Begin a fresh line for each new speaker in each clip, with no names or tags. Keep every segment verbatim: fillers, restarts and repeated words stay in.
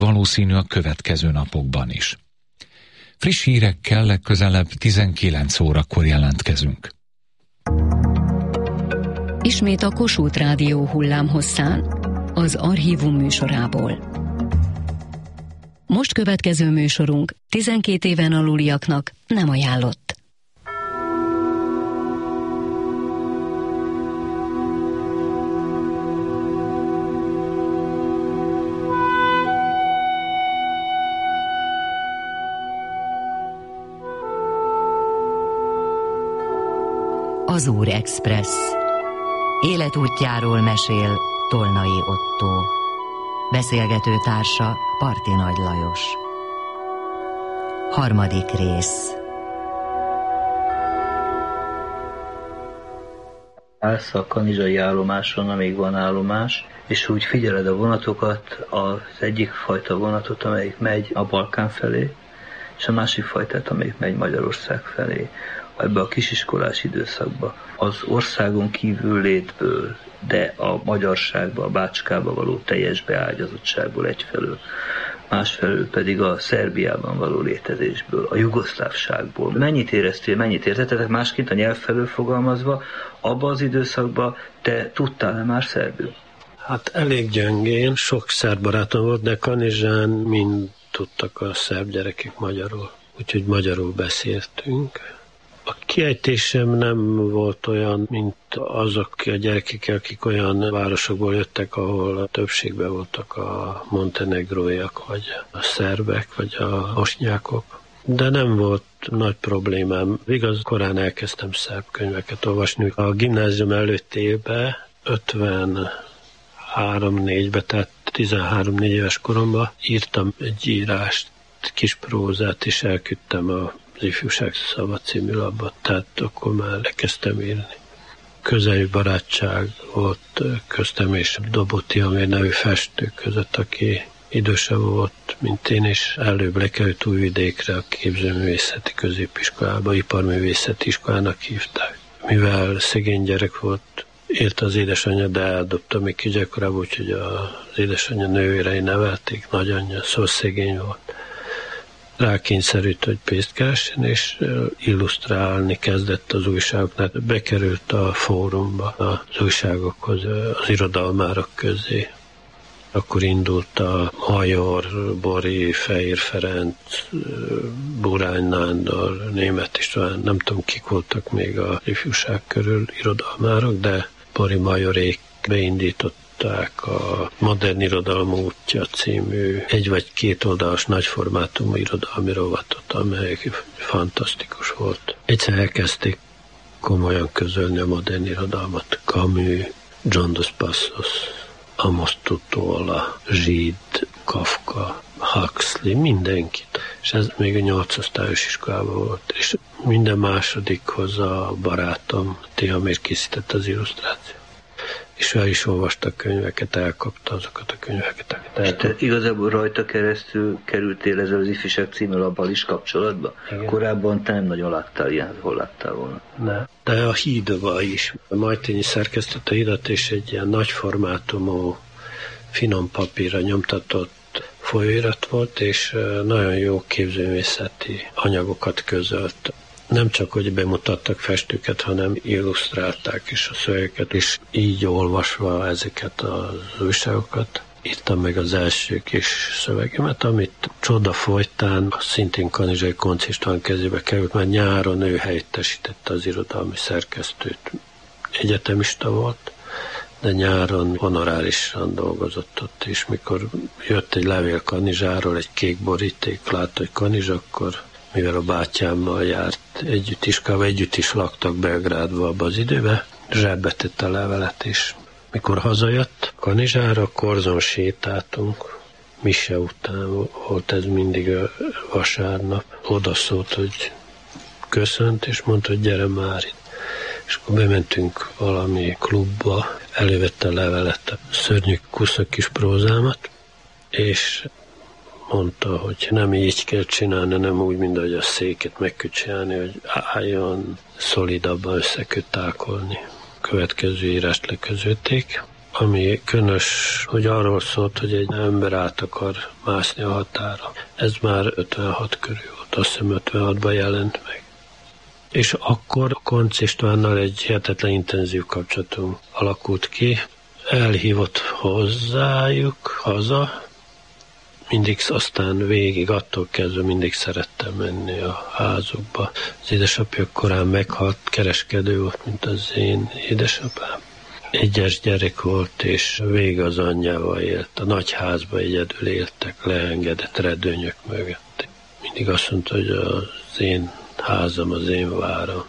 valószínű a következő napokban is. Friss hírekkel legközelebb tizenkilenc órakor jelentkezünk.
Ismét a Kossuth Rádió hullámhosszán, az Archívum műsorából. Most következő műsorunk tizenkét éven aluliaknak nem ajánlott.
Az Úr Express. Életútjáról mesél Tolnai Ottó. Beszélgető társa Parti Nagy Lajos. Harmadik rész.
Állsz a kanizsai állomáson, amíg van állomás, és úgy figyeled a vonatokat, az egyik fajta vonatot, amelyik megy a Balkán felé, és a másik fajtát, amelyik megy Magyarország felé. Ebbe a kisiskolás időszakba az országon kívül létből, de a magyarságba, a bácskába való teljes beágyazottságból egyfelől, másfelől pedig a Szerbiában való létezésből, a jugoszlávságból. Mennyit éreztél, mennyit értettetek másként a nyelv felől fogalmazva, abban az időszakban te tudtál-e már szerbül?
Hát elég gyengén, sok szerb barátom volt, de Kanizsán mind tudtak a szerb gyerekek magyarul, úgyhogy magyarul beszéltünk. A kiejtésem nem volt olyan, mint azok a gyerekek, akik olyan városokból jöttek, ahol többségben voltak a montenegróiak, vagy a szerbek, vagy a bosnyákok. De nem volt nagy problémám. Igaz, korán elkezdtem szerb könyveket olvasni. A gimnázium előtti évben, ötvenhárom-négyben, tehát tizenhárom-négy éves koromban írtam egy írást, kis prózát, és elküldtem a az Ifjúság Szava című labbat, tehát akkor már elkezdtem írni. Közeli barátság volt köztem és Doboti Amér nevű festő között, aki idősebb volt, mint én, és előbb lekerült Újvidékre a képzőművészeti középiskolába, iparművészeti iskolának hívták. Mivel szegény gyerek volt, élt az édesanyja, de eldobta még kisgyerekkorában, úgyhogy az édesanyja nővérei nevelték, nagyanyja, szóval szegény volt. Rákényszerült, hogy pénzt keressen, és illusztrálni kezdett az újságoknál. Bekerült a fórumba, az újságokhoz, az irodalmárok közé. Akkor indult a Major, Bori, Fehér Ferenc, Burány Nándor, Németh István, nem tudom, kik voltak még az ifjúság körül irodalmárok, de Bori Majorék beindított a Modern Irodalom útja című egy vagy két oldalas nagyformátumú irodalmi rovatot, amely fantasztikus volt. Egyszer elkezdték komolyan közölni a modern irodalmat. Camus, John Dos Passos, Amos Tutuola, Zsid, Kafka, Huxley, mindenkit. És ez még a nyolcosztályos iskolában volt. És minden másodikhoz a barátom, Tihamér készített az illusztrációt. És el is olvasta a könyveket, elkapta azokat a könyveket.
És te igazából rajta keresztül kerültél ezzel az Ifjúság című labbal is kapcsolatba? Igen. Korábban te nem nagyon láttál ilyen, hol láttál volna?
Ne. De a Hídba is. A Majtényi szerkesztett a hídat, és egy ilyen nagy formátumú, finom papírra nyomtatott folyóirat volt, és nagyon jó képzőművészeti anyagokat közölt. Nem csak, hogy bemutattak festőket, hanem illusztrálták is a szövegeket, és így olvasva ezeket az újságokat írtam meg az első kis szövegemet, amit csoda folytán szintén Kanizsai Koncz István kezébe került, mert nyáron ő helyettesítette az irodalmi szerkesztőt. Egyetemista volt, de nyáron honorárisan dolgozott ott, és mikor jött egy levél Kanizsáról, egy kék boríték, látta, hogy Kanizsa, akkor mivel a bátyámmal járt együtt iskolába, együtt is laktak Belgrádba abban az időben, zsebbe tette a levelet, és mikor hazajött Kanizsára, Korzon sétáltunk, mise után volt ez mindig a vasárnap, oda szólt, hogy köszönt, és mondta, hogy gyere már itt. És akkor bementünk valami klubba, elővette a levelet, a szörnyű kuszak kis prózámat, és mondta, hogy nem így kell csinálni, nem úgy, mint ahogy a széket meg kell csinálni, hogy álljon, szolidabban össze kell tákolni. Következő írást leközölték, ami különös, hogy arról szólt, hogy egy ember át akar mászni a határa. Ez már ötvenhat körül volt, azt hiszem ötvenhatban jelent meg. És akkor Koncz Istvánnal egy hihetetlen intenzív kapcsolatunk alakult ki. Elhívott hozzájuk haza, mindig aztán végig, attól kezdve mindig szerettem menni a házukba. Az édesapja korán meghalt, kereskedő volt, mint az én édesapám. Egyes gyerek volt, és végig az anyjával élt. A nagy házba egyedül éltek, leengedett redőnyök mögött. Mindig azt mondta, hogy az én házam, az én váram.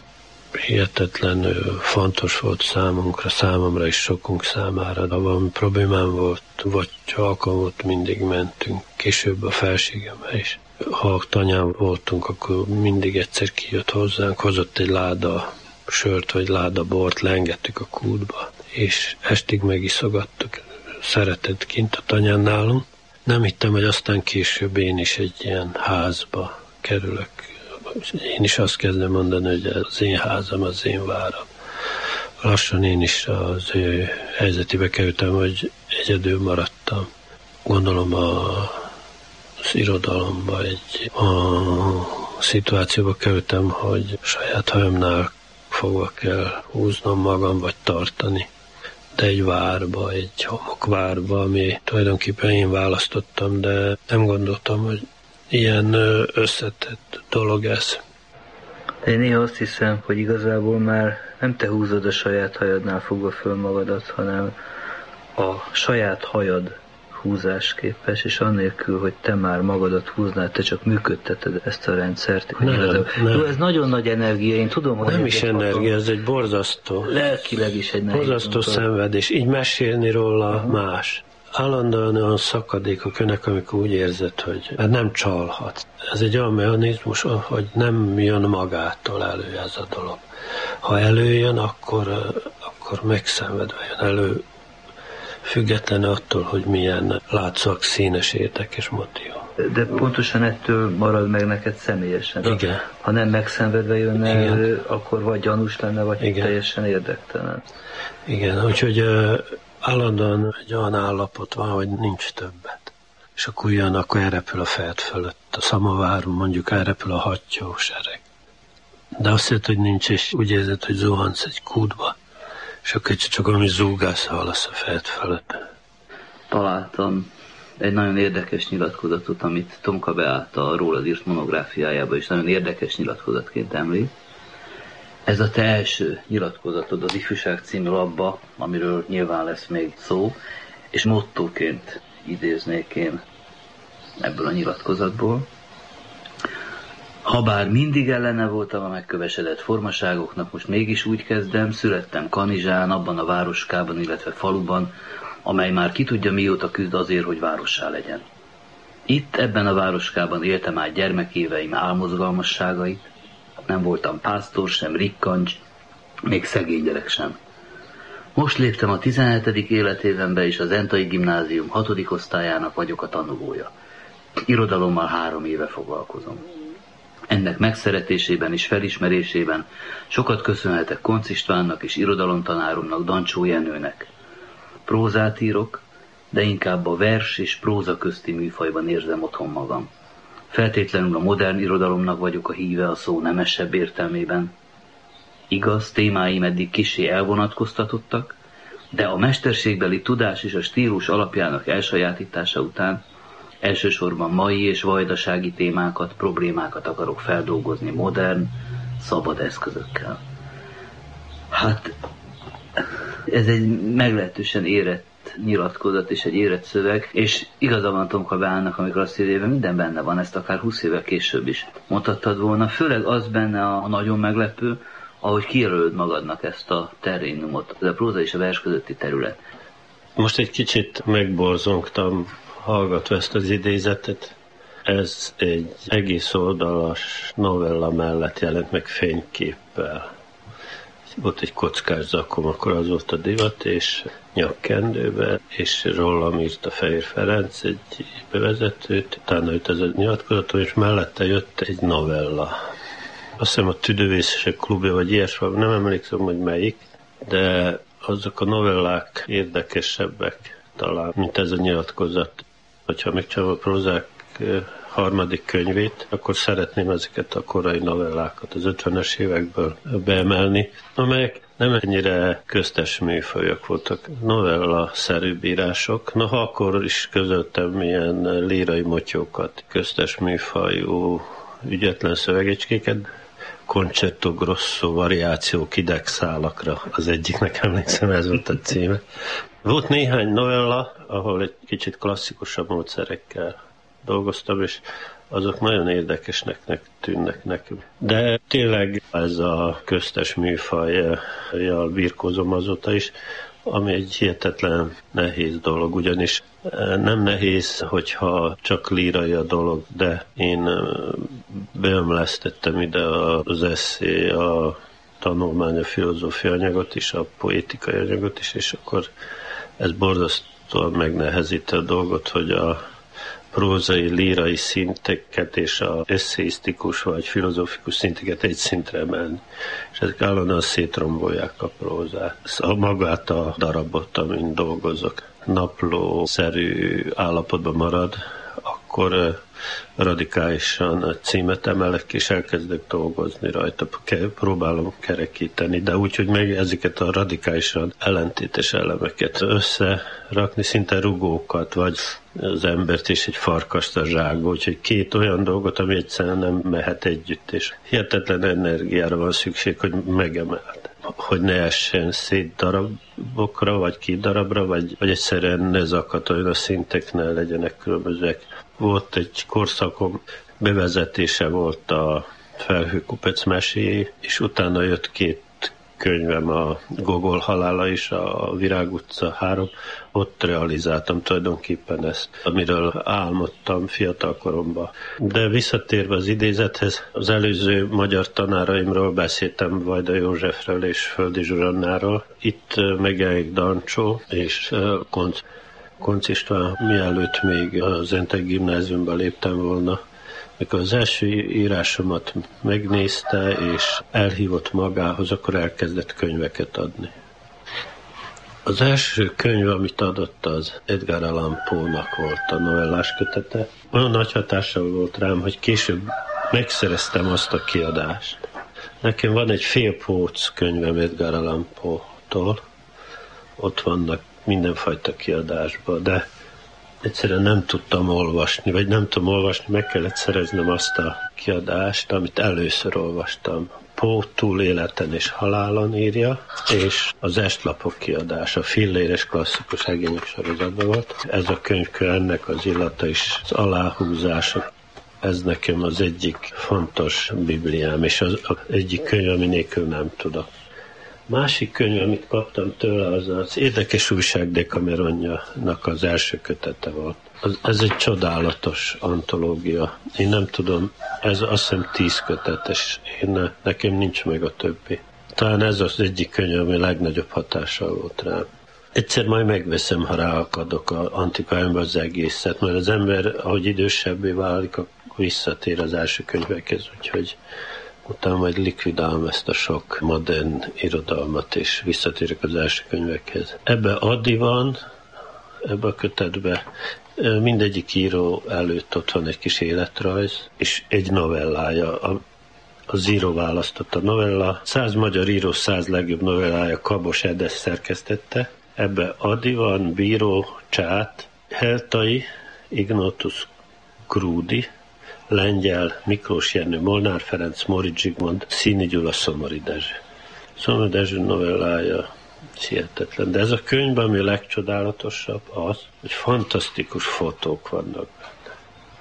Hihetetlenül fontos volt számunkra, számomra is sokunk számára. Ha valami problémám volt, vagy alkalom volt, mindig mentünk. Később a felségembe is. Ha tanyán voltunk, akkor mindig egyszer kijött hozzánk, hozott egy láda sört, vagy láda bort, leengedtük a kútba, és estig megiszogattuk. Szeretett kint a tanyán nálunk. Nem hittem, hogy aztán később én is egy ilyen házba kerülök. Én is azt kezdem mondani, hogy az én házam, az én váram. Lassan én is az ő helyzetébe kerültem, hogy egyedül maradtam. Gondolom a, az irodalomba egy a szituációba kerültem, hogy saját hajamnál fogva kell húznom magam, vagy tartani. De egy várba, egy homokvárba, ami tulajdonképpen én választottam, de nem gondoltam, hogy ilyen összetett dolog ez.
Én néha azt hiszem, hogy igazából már nem te húzod a saját hajadnál fogva föl magadat, hanem a saját hajad húzásképes, és annélkül, hogy te már magadat húznál, te csak működteted ezt a rendszert.
Nem, nem.
Jó, ez nagyon nagy energia, én tudom, hogy...
Nem is energia, ez egy borzasztó.
Lelkileg is egy nehéz.
Borzasztó szenvedés, így mesélni róla uh-huh. más. Állandóan olyan szakadék a könek, amikor úgy érzed, hogy hát nem csalhat. Ez egy olyan mechanizmus, hogy nem jön magától elő ez a dolog. Ha előjön, akkor, akkor megszenvedve jön elő, független attól, hogy milyen látszóak, színes, érdekes motivum.
De pontosan ettől marad meg neked személyesen.
Igen.
Ha nem megszenvedve jönne elő, akkor vagy gyanús lenne, vagy Igen. teljesen érdektelen.
Igen, úgyhogy állandóan egy olyan állapot van, hogy nincs többet. És akkor jön, akkor elrepül a felt fölött. A szamovár, mondjuk elrepül a hattyó sereg. De azt jelenti, hogy nincs, és úgy érzed, hogy zuhansz egy kútba, és akkor csak valami zúgász hallasz a felt fölött.
Találtam egy nagyon érdekes nyilatkozatot, amit Tomka Beáta a rólad írt monográfiájában is nagyon érdekes nyilatkozatként említ. Ez a te első nyilatkozatod az Ifjúság című labba, amiről nyilván lesz még szó, és mottóként idéznék én ebből a nyilatkozatból. Habár mindig ellene voltam a megkövesedett formaságoknak, most mégis úgy kezdem, születtem Kanizsán, abban a városkában, illetve faluban, amely már ki tudja mióta küzd azért, hogy várossá legyen. Itt, ebben a városkában éltem át gyermekéveim álmozgalmasságait, nem voltam pásztor sem, rikkancs, még szegény gyerek sem. Most léptem a tizenhetedik életévembe, és az Entai Gimnázium hatodik osztályának vagyok a tanulója. Irodalommal három éve foglalkozom. Ennek megszeretésében és felismerésében sokat köszönhetek Koncz Istvánnak és irodalomtanáromnak, Dancsó Jenőnek. Prózát írok, de inkább a vers és próza közti műfajban érzem otthon magam. Feltétlenül a modern irodalomnak vagyok a híve a szó nemesebb értelmében. Igaz, témáim eddig kissé elvonatkoztatottak, de a mesterségbeli tudás és a stílus alapjának elsajátítása után elsősorban mai és vajdasági témákat, problémákat akarok feldolgozni modern, szabad eszközökkel. Hát, ez egy meglehetősen érett nyilatkozat és egy érett szöveg, és igaza van Tomka Beának, amikor azt írja, hogy minden benne van, ezt akár húsz évvel később is mondhattad volna. Főleg az benne a nagyon meglepő, ahogy kijelölöd magadnak ezt a terrénumot, ez a próza és a vers közötti terület.
Most egy kicsit megborzongtam, hallgatva ezt az idézetet. Ez egy egész oldalas novella mellett jelent meg fényképpel. Volt egy kockás zakom, akkor az volt a divat, és nyakkendőbe, és rólam írt a Fehér Ferenc egy bevezetőt, utána jött ez a nyilatkozatom, és mellette jött egy novella. Azt hiszem a Tüdővészesek klubja, vagy ilyesmi, nem emlékszem, hogy melyik, de azok a novellák érdekesebbek talán, mint ez a nyilatkozat. Hogyha megcsinálom a prózák harmadik könyvét, akkor szeretném ezeket a korai novellákat az ötvenes évekből beemelni, amelyek nem ennyire köztes műfajok voltak, novella-szerűbb írások. Noha akkor is közöltem ilyen lírai motyókat, köztes műfajú, ügyetlen szövegecskéket, Concerto Grosso variációk idegszálakra, az egyiknek emlékszem, ez volt a címe. Volt néhány novella, ahol egy kicsit klasszikusabb módszerekkel dolgoztam, és azok nagyon érdekesnek tűnnek nekünk. De tényleg ez a köztes műfajjal birkózom azóta is, ami egy hihetetlen nehéz dolog, ugyanis nem nehéz, hogyha csak lírai a dolog, de én beömlesztettem ide az esszé, a tanulmány, a filozófia anyagot is, a poétikai anyagot is, és akkor ez borzasztóan megnehezíti a dolgot, hogy a prózai, lírai szinteket és az eszéisztikus vagy filozófikus szinteket egy szintre emelni. És ezek állandóan szétrombolják a prózát. A magát a darabot, amin dolgozok, naplószerű állapotban marad, akkor radikálisan címet emelek, és elkezdek dolgozni rajta. Próbálom kerekíteni, de úgy, hogy meg ezeket a radikálisan ellentétes elemeket összerakni, szinte rugókat, vagy az embert és egy farkast a zsákba, úgyhogy két olyan dolgot, ami egyszerűen nem mehet együtt, és hihetetlen energiára van szükség, hogy megemelt. Hogy ne essen szét darabokra, vagy két darabra, vagy, vagy egyszerűen ne zakatoljon a szintek, ne legyenek különbözőek. Volt egy korszakom, bevezetése volt a Felhőkupec meséjé, és utána jött két könyvem, a Gogol halála is, a Virág utca három. Ott realizáltam tulajdonképpen ezt, amiről álmodtam fiatalkoromban. De visszatérve az idézethez, az előző magyar tanáraimról beszéltem, Vajda Józsefről és Földi Zsuzsannáról. Itt megjelenik Dancsó és Konc. Konc István, mielőtt még az Entek gimnáziumba léptem volna, mikor az első írásomat megnézte és elhívott magához, akkor elkezdett könyveket adni. Az első könyv, amit adott, az Edgar Allan Poe-nak volt a novellás kötete. Olyan nagy hatással volt rám, hogy később megszereztem azt a kiadást. Nekem van egy félpóc könyvem Edgar Allan Poe-tól, ott vannak mindenfajta kiadásban, de egyszerűen nem tudtam olvasni, vagy nem tudom olvasni, meg kellett szereznem azt a kiadást, amit először olvastam. Poe Túléleten és halálon írja, és az Estlapok kiadása, filléres klasszikus regények sorozatban volt. Ez a könyvkör, ennek az illata is, az aláhúzása. Ez nekem az egyik fontos bibliám, és az, az egyik könyv, ami nélkül nem tudok. Másik könyv, amit kaptam tőle, az az Érdekes újság Decameronjának az első kötete volt. Az, ez egy csodálatos antológia. Én nem tudom, ez azt hiszem tíz kötetes. Én, nekem nincs meg a többi. Talán ez az egyik könyv, ami legnagyobb hatással volt rám. Egyszer majd megveszem, ha ráakadok az antikáimba az egészet, mert az ember, ahogy idősebbé válik, akkor visszatér az első könyvekhez, úgyhogy utána majd likvidálom ezt a sok modern irodalmat, és visszatérek az első könyvekhez. Ebbe Adi van, ebbe a kötetbe, mindegyik író előtt ott van egy kis életrajz, és egy novellája. Az író választott a novella. Száz magyar író száz legjobb novellája Kabos Edes szerkesztette. Ebbe Adi van, Bíró, Csát, Heltai, Ignotus Krúdi, Lengyel, Miklós Jenő, Molnár Ferenc, Móricz Zsigmond, Színi Gyula, Szomori Dezső. Szomori Dezső novellája hihetetlen. De ez a könyvben, ami a legcsodálatosabb az, hogy fantasztikus fotók vannak benne.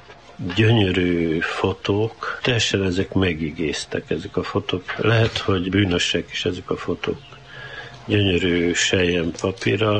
Gyönyörű fotók, teljesen ezek megigéztek, ezek a fotók. Lehet, hogy bűnösek is ezek a fotók. Gyönyörű selyem papírral,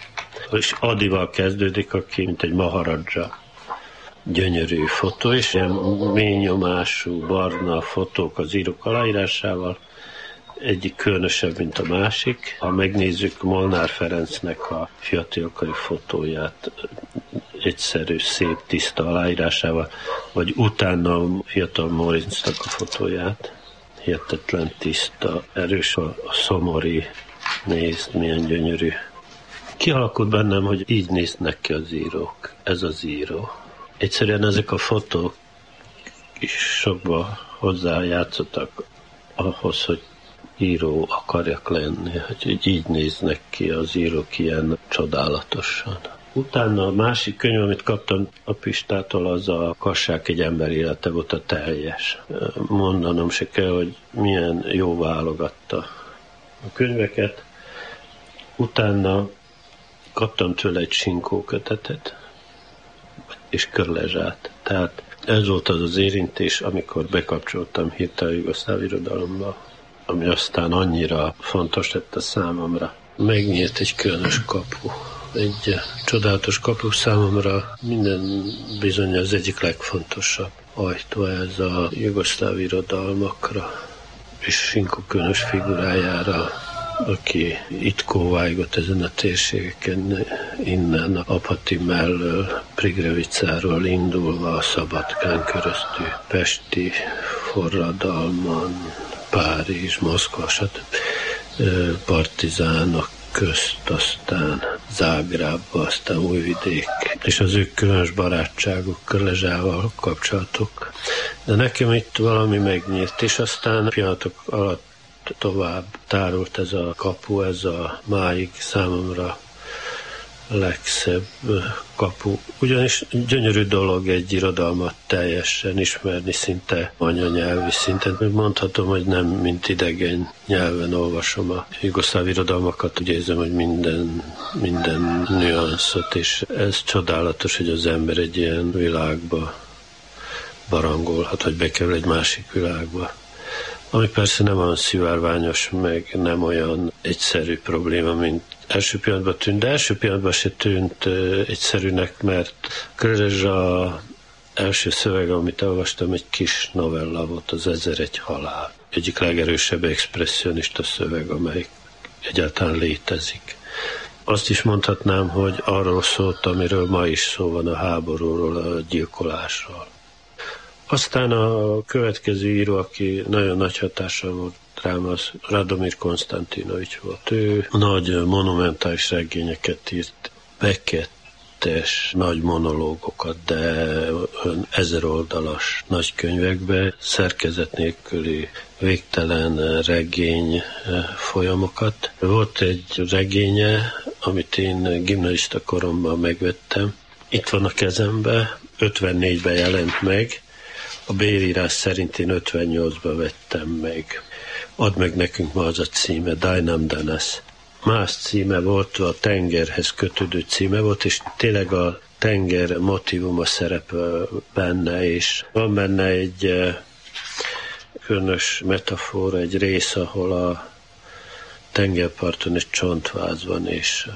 és Adival kezdődik, aki mint egy maharadzsa. Gyönyörű fotó, és ilyen mély nyomású, barna fotók az írók aláírásával. Egyik különösebb, mint a másik. Ha megnézzük Molnár Ferencnek a fiatalkori fotóját, egyszerű, szép, tiszta aláírásával, vagy utána fiatal Morincnak a fotóját, hihetetlen tiszta, erős a, a szomori nézd, milyen gyönyörű. Kialakult bennem, hogy így néznek ki az írók. Ez az író. Egyszerűen ezek a fotók is sokba hozzájátszottak ahhoz, hogy író akarjak lenni, hogy így néznek ki az írók ilyen csodálatosan. Utána a másik könyv, amit kaptam a Pistától, az a Kassák egy ember élete volt, a teljes. Mondanom se kell, hogy milyen jó válogatta a könyveket. Utána kaptam tőle egy Sinkó kötetet, és Körlezsát. Tehát ez volt az az érintés, amikor bekapcsoltam hirtelen a jugoszláv irodalomba, ami aztán annyira fontos lett a számomra. Megnyílt egy különös kapu. Egy csodálatos kapu számomra minden bizony az egyik legfontosabb ajtó ez a jugoszláv irodalmakra, és Sinkó különös figurájára, aki itt kóvájgott ezen a térségeken, innen Apati mellől, Prigrevicáról indulva a Szabadkán keresztül, Pesti forradalman, Párizs, Moszkva, stb. Partizánok közt, aztán Zágrábba, aztán Újvidék, és az ő különös barátságuk, Körlezsával kapcsolatok. De nekem itt valami megnyílt, és aztán pillanatok alatt tovább tárult ez a kapu, ez a máig számomra legszebb kapu. Ugyanis gyönyörű dolog egy irodalmat teljesen ismerni, szinte anyanyelvi szinten. Mondhatom, hogy nem mint idegen nyelven olvasom a jugoszláv irodalmakat, úgy érzem, hogy minden, minden nüanszot, és ez csodálatos, hogy az ember egy ilyen világba barangolhat, vagy bekerül egy másik világba. Ami persze nem olyan szivárványos, meg nem olyan egyszerű probléma, mint első pillanatban tűnt, de első pillanatban se tűnt egyszerűnek, mert Körlezsa első szöveg, amit olvastam, egy kis novella volt, az Ezeregy halál. Egyik legerősebb expresszionista szöveg, amely egyáltalán létezik. Azt is mondhatnám, hogy arról szólt, amiről ma is szó van, a háborúról, a gyilkolásról. Aztán a következő író, aki nagyon nagy hatással volt rám, az Radomir Konstantinovics volt. Ő nagy monumentális regényeket írt, bekettes nagy monológokat, de ezer oldalas nagy könyvekbe, szerkezet nélküli végtelen regény folyamokat. Volt egy regénye, amit én gimnazista koromban megvettem. Itt van a kezemben, ötvennégyben jelent meg, a bérírás szerint én ötvennyolcban vettem meg. Add meg nekünk ma az a címe, Daj nam danas. Más címe volt, a tengerhez kötődő címe volt, és tényleg a tenger motívuma szerepel benne, és van benne egy különös metafora, egy rész, ahol a tengerparton egy csontváz van, és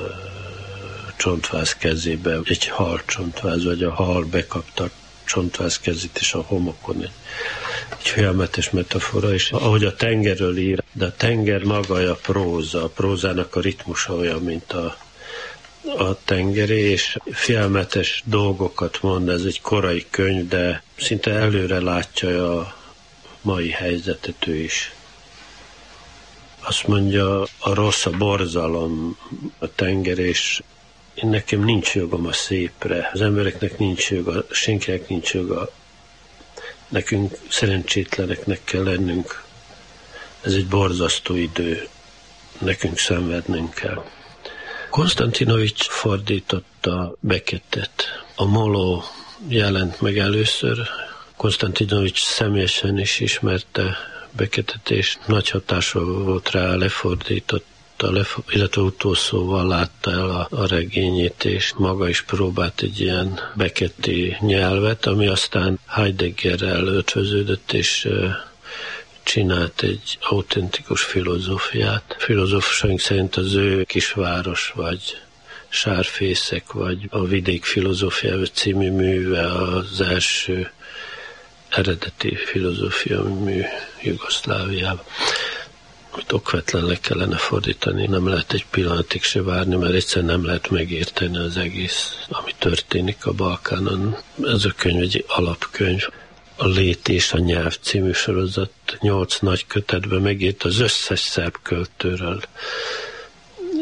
csontváz kezében egy hal csontváz, vagy a hal bekapta csontváz kezét, és a homokon egy, egy félmetes metafora, és ahogy a tengerről ír, de a tenger maga a próza, a prózának a ritmusa olyan, mint a, a tengeré, és félmetes dolgokat mond, ez egy korai könyv, de szinte előre látja a mai helyzetet ő is. Azt mondja, a rossz, a borzalom, a tenger, és én nekem nincs jogom a szépre, az embereknek nincs joga, senkinek nincs joga, nekünk szerencsétleneknek kell lennünk. Ez egy borzasztó idő, nekünk szenvednünk kell. Konstantinovics fordította Beckettet. A Moló jelent meg először, Konstantinovics személyesen is ismerte Beckettet, és nagy hatása volt rá, lefordított, illetve utószóval látta el a, a regényét, és maga is próbált egy ilyen becketti nyelvet, ami aztán Heideggerrel ötvöződött, és uh, csinált egy autentikus filozófiát. Filozófusaink szerint az ő Kisváros, vagy Sárfészek, vagy a Vidék filozófiája című műve az első eredeti filozófia mű Jugoszláviában, amit okvetlen le kellene fordítani, nem lehet egy pillanatig se várni, mert egyszerűen nem lehet megérteni az egész, ami történik a Balkánon. Ez a könyv egy alapkönyv. A Lét és a nyelv című sorozat nyolc nagy kötetben megírt az összes szerb költőről,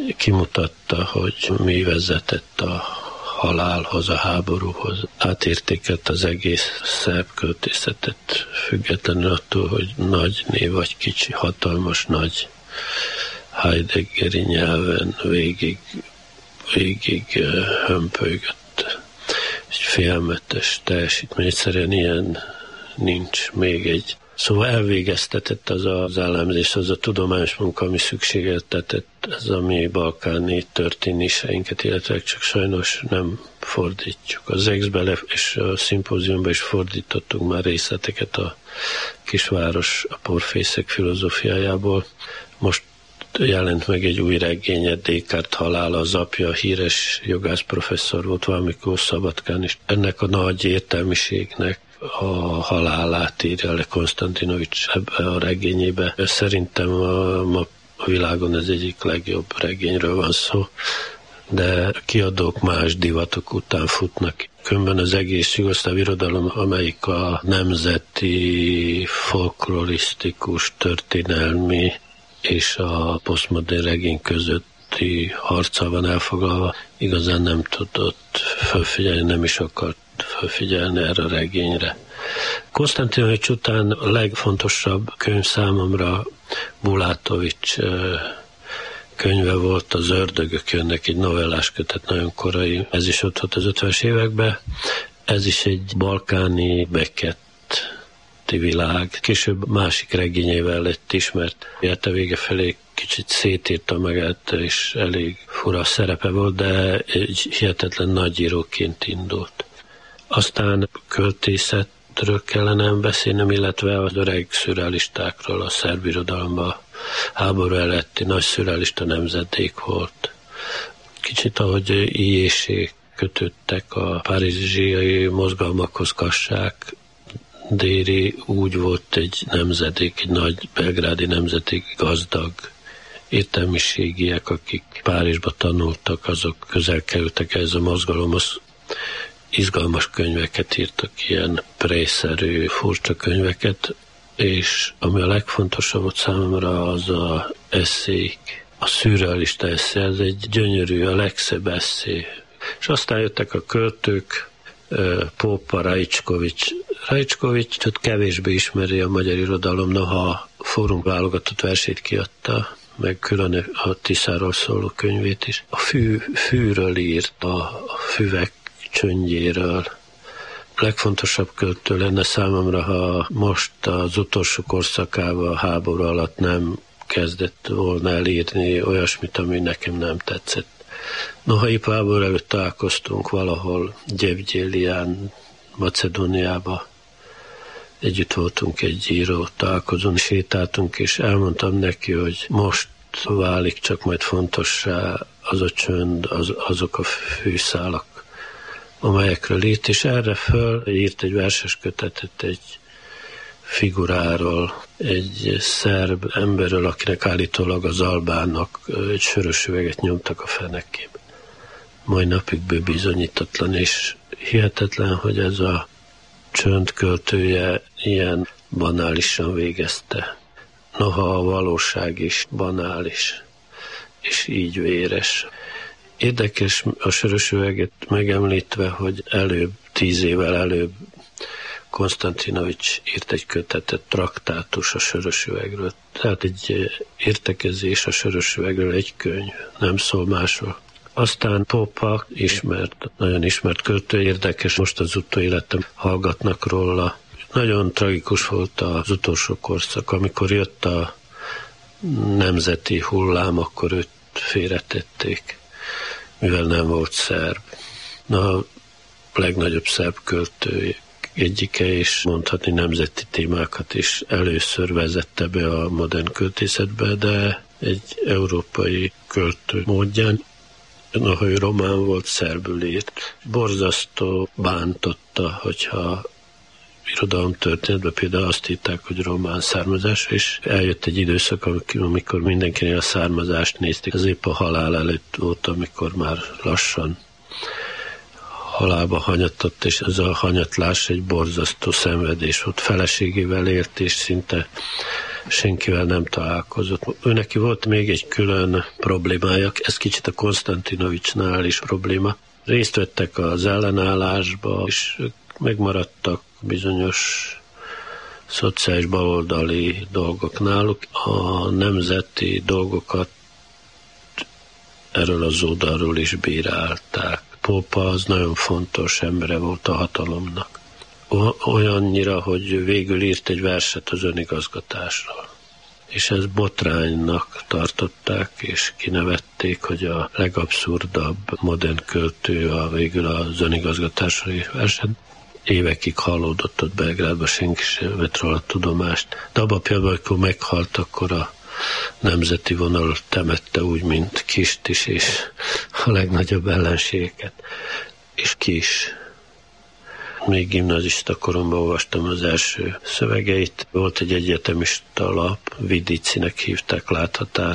kimutatta, hogy mi vezetett a halálhoz, a háborúhoz. Átértékelt az egész szerb költészetet, függetlenül attól, hogy nagy név vagy kicsi, hatalmas nagy heideggeri nyelven végig, végig hömpölygött. Egy félelmetes teljesítmény, egyszerűen ilyen nincs még egy. Szóval elvégeztetett az az elemzés, az a tudományos munka, ami szükségeltetett ez a mi balkáni történéseinket, illetve csak sajnos nem fordítjuk. Az X-be és a szimpóziumban is fordítottunk már részleteket a kisváros a porfészek filozófiájából. Most jelent meg egy új regénye, Descartes halála, az apja, híres jogász professzor volt valamikor Szabadkán, és ennek a nagy értelmiségnek a halálát írja le Konstantinovics ebbe a regényébe. Szerintem a, ma a világon ez egyik legjobb regényről van szó, de kiadók más divatok után futnak. Különben az egész jugoszláv irodalom, amelyik a nemzeti, folklorisztikus, történelmi és a posztmodern regény közötti harccal van elfoglalva, igazán nem tudott felfigyelni, nem is akart felfigyelni erre a regényre. Konstantinovics után a legfontosabb könyv számomra Bulatovics könyve volt, az Ördögök jönnek, egy novellás kötet, nagyon korai, ez is ott volt az ötvenes években. Ez is egy balkáni Becketti világ. Később másik regényével lett ismert. Élete vége felé kicsit szétírta magát, és elég fura szerepe volt, de egy hihetetlen nagy íróként indult. Aztán költészetről kellene beszélnem, illetve az öreg szürrealistákról, a szerb irodalomban háború előtti nagy szürrealista nemzedék volt. Kicsit ahogy ilyésék kötöttek a párizsi mozgalmakhoz, kassák, Déri úgy volt egy nemzedék, egy nagy belgrádi nemzedék, gazdag értelmiségiek, akik Párizsba tanultak, azok közel kerültek ez a mozgalomhoz. Izgalmas könyveket írtak, ilyen prészerű, furcsa könyveket, és ami a legfontosabb volt számomra, az a eszék. A szürrealista eszé, ez egy gyönyörű, a legszebb eszé. És aztán jöttek a költők, Pópa, Rajcskovics. Rajcskovicsot kevésbé ismeri a magyar irodalom, noha a Fórum válogatott versét kiadta, meg külön a Tiszáról szóló könyvét is. A fű, fűről írt, a füvek csöndjéről. Legfontosabb költő lenne számomra, ha most az utolsó korszakában a háború alatt nem kezdett volna elírni olyasmit, ami nekem nem tetszett. Noha épp háború előtt találkoztunk valahol Gyevgyélián, Macedóniába. Együtt voltunk egy író találkozón, sétáltunk, és elmondtam neki, hogy most válik csak majd fontossá az a csönd, az, azok a fűszálak, amelyekről írt, és erre föl írt egy verses kötetet egy figuráról, egy szerb emberről, akinek állítólag az albánnak egy sörös üveget nyomtak a fenekébe. Mai napig bebizonyítatlan, és hihetetlen, hogy ez a csönd költője ilyen banálisan végezte. Noha a valóság is banális, és így véres. Érdekes a sörös üveget megemlítve, hogy előbb, tíz évvel előbb Konstantinovics írt egy kötetet, traktátus a sörös üvegről. Tehát egy értekezés a sörös üvegről, egy könyv, nem szól másról. Aztán Pópa ismert, nagyon ismert költő, érdekes, most az utóéletem hallgatnak róla. Nagyon tragikus volt az utolsó korszak, amikor jött a nemzeti hullám, akkor őt félretették, mivel nem volt szerb. Na, a legnagyobb szerb költő egyike, és mondhatni nemzeti témákat is először vezette be a modern költészetbe, de egy európai költő módján. Noha ő román volt, szerbül írt. Borzasztó bántotta, hogyha irodalom történetben például azt írták, hogy román származás, és eljött egy időszak, amikor mindenkinél a származást nézték. Az épp a halál előtt volt, amikor már lassan halálba hanyatott, és ez a hanyatlás egy borzasztó szenvedés volt. Feleségével élt, és szinte senkivel nem találkozott. Ő neki volt még egy külön problémája, ez kicsit a Konstantinovicsnál is probléma. Részt vettek az ellenállásba, és megmaradtak bizonyos szociális baloldali dolgok náluk. A nemzeti dolgokat erről az oldalról is bírálták. Pópa az nagyon fontos embere volt a hatalomnak. Olyannyira, hogy végül írt egy verset az önigazgatásról. És ezt botránynak tartották, és kinevették, hogy a legabszurdabb modern költő a végül az önigazgatásról verset. Évekig hallódott ott Belgrádban, senki sem vett róla tudomást. De abban a pillanatban, amikor meghalt, akkor a nemzeti vonal temette úgy, mint Kist is, és a legnagyobb ellenségeket. És Kis. Még gimnazista koromban olvastam az első szövegeit. Volt egy egyetemista lap, Vidicinek hívták, Láthatár,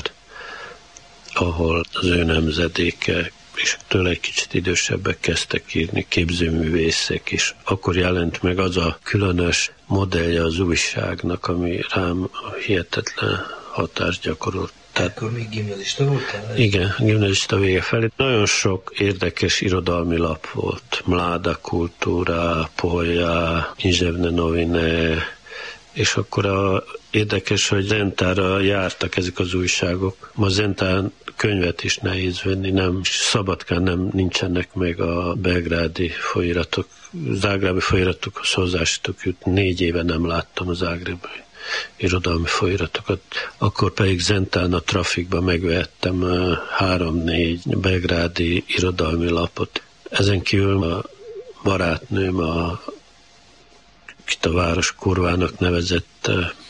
ahol az ő nemzedéke és tőle egy kicsit idősebbek kezdtek írni, képzőművészek is. Akkor jelent meg az a különös modellje az újságnak, ami rám hihetetlen hatást gyakorolt.
Tehát, akkor még gimnazista voltál?
Igen, gimnazista vége felé. Nagyon sok érdekes irodalmi lap volt. Mláda kultúra, Polja, Književne novine, és akkor a, érdekes, hogy Zentára jártak ezek az újságok. Ma Zentán könyvet is nehéz venni, nem, Szabadkán nem nincsenek meg a belgrádi folyiratok. Zágrábi folyiratok, hozzásítok jut. Négy éve nem láttam a zágrábi irodalmi folyiratokat. Akkor pedig Zentán a trafikban megvettem három-négy belgrádi irodalmi lapot. Ezen kívül a barátnőm, a, akit a város kurvának nevezett,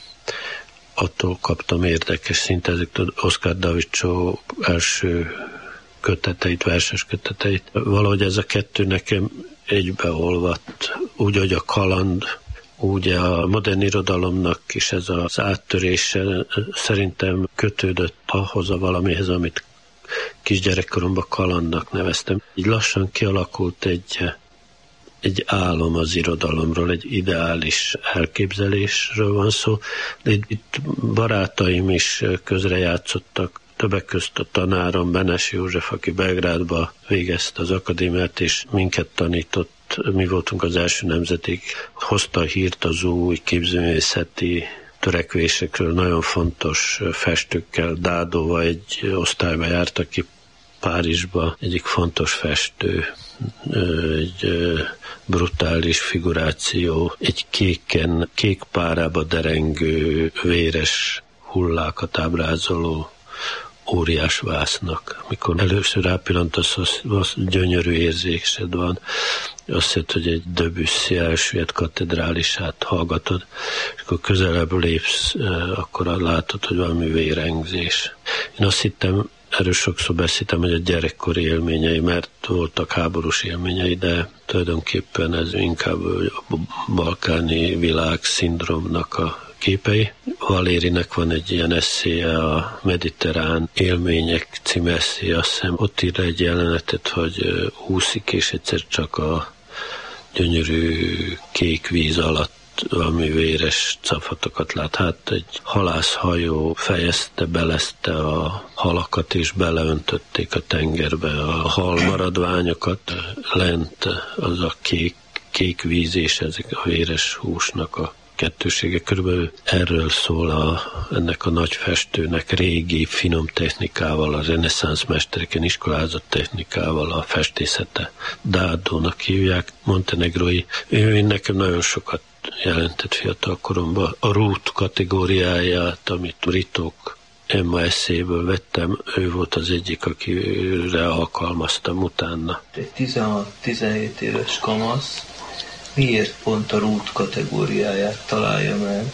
attól kaptam érdekes szinte ezektől Oskar Davidsó első köteteit, verses köteteit. Valahogy ez a kettő nekem egybeolvadt, úgy, hogy a kaland, úgy a modern irodalomnak is ez az áttörése szerintem kötődött ahhoz a valamihez, amit kisgyerekkoromban kalandnak neveztem. Így lassan kialakult egy, egy álom az irodalomról, egy ideális elképzelésről van szó, de itt barátaim is közrejátszottak, többek közt a tanárom, Benes József, aki Belgrádba végezte az akadémiát, és minket tanított, mi voltunk az első nemzetig, hozta a hírt az új képzőművészeti törekvésekről, nagyon fontos festőkkel. Dádóval egy osztályba járt, aki Párizsba egyik fontos festő, egy brutális figuráció, egy kéken, kék párába derengő, véres hullákat ábrázoló óriás vásznak. Mikor először rápillantasz, az, az gyönyörű érzésed van. Azt hiszed, hogy egy Debussy elsüllyedt katedrálisát hallgatod, és akkor közelebb lépsz, akkor látod, hogy valami vérengzés. Én azt hittem, erről sokszor beszéltem, hogy a gyerekkori élményei, mert voltak háborús élményei, de tulajdonképpen ez inkább a balkáni világ szindrómnak a képei. Valérinek van egy ilyen eszéje, a Mediterrán élmények című eszéje, azt hiszem, ott ír egy jelenetet, hogy úszik, és egyszer csak a gyönyörű kék víz alatt valami véres cafatokat lát. Hát egy halászhajó fejezte, belezte a halakat, és beleöntötték a tengerbe a hal maradványokat. Lent az a kék, kék víz, és ezek a véres húsnak a kettősége. Körülbelül erről szól a, ennek a nagy festőnek régi, finom technikával, a reneszánsz mestereken iskolázott technikával a festészete. Dádónak hívják, montenegrói. Ő nekem nagyon sokat jelentett fiatal koromban. A Rút kategóriáját, amit britok Emma eszéből vettem, ő volt az egyik, akire alkalmaztam utána.
Egy tizenhat-tizenhét éves kamasz miért pont a Rút kategóriáját találja meg,